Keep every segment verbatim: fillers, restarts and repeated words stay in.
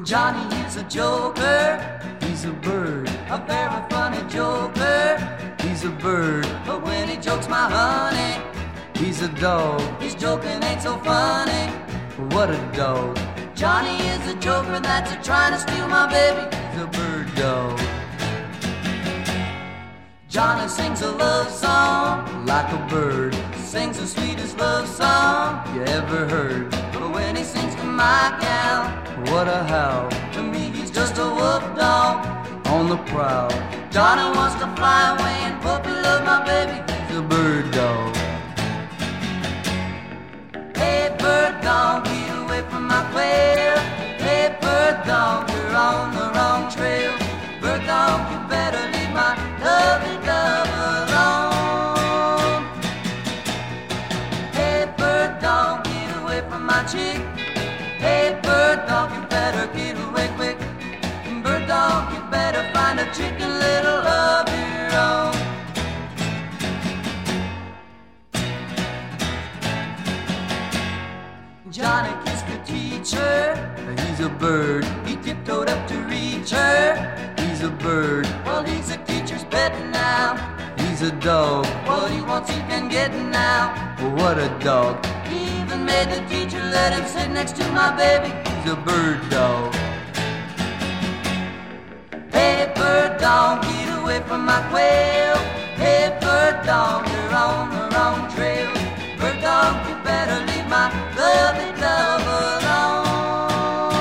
Johnny is a joker, he's a bird, a very funny joker, he's a bird. But when he jokes my honey, he's a dog, his joking ain't so funny. What a dog. Johnny is a joker that's a trying to steal my baby, he's a bird dog. Johnny sings a love song like a bird, sings the sweetest love song you ever heard. But when he sings to my gal, what a howl. To me he's just a wolf dog on the prowl. Johnny wants to fly away and puppy love my baby, he's a bird dog. Hey bird dog, get away from my quail. Hey bird dog, you're on the wrong trail. Bird dog, you better leave my lovely love alone. Hey bird dog, get away from my chick. Hey bird dog, you better get away quick. Bird dog, you better find a chicken little of your own. Johnny kissed the teacher, he's a bird. He tiptoed up to reach her, he's a bird. Well, he's a teacher's pet now, he's a dog. What he wants he can get now, well, what a dog. He even made the teacher let him sit next to my baby, he's a bird dog. Hey bird dog, get away from my quail. Hey bird dog, you're on the wrong trail. Bird dog, you better leave my lovely love alone.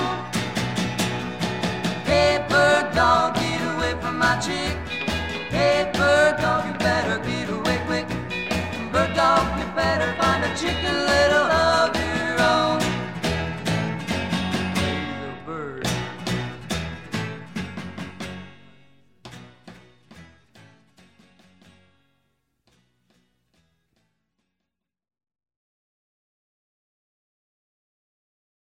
Hey bird dog, get away from my chick. Hey bird dog, you better get away quick. Bird dog, you better find a chicken little